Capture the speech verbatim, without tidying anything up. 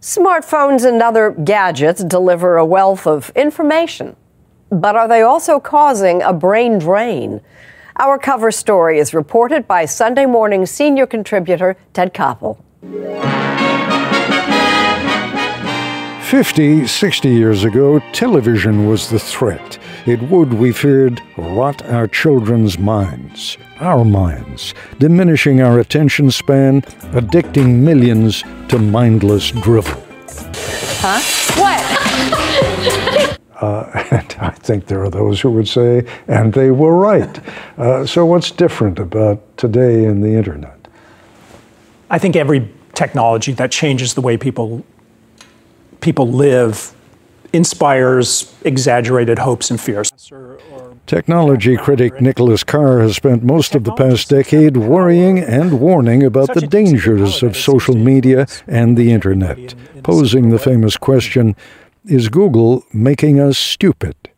Smartphones and other gadgets deliver a wealth of information, but are they also causing a brain drain? Our cover story is reported by Sunday Morning senior contributor Ted Koppel. Fifty, sixty years ago, television was the threat. It would, we feared, rot our children's minds, our minds, diminishing our attention span, addicting millions to mindless drivel. Huh? What? uh, and I think there are those who would say, and they were right. Uh, so what's different about today and the internet? I think every technology that changes the way people people live inspires exaggerated hopes and fears. Technology critic Nicholas Carr has spent most of the past decade worrying and warning about the dangers of social media and the internet, posing the famous question, is Google making us stupid?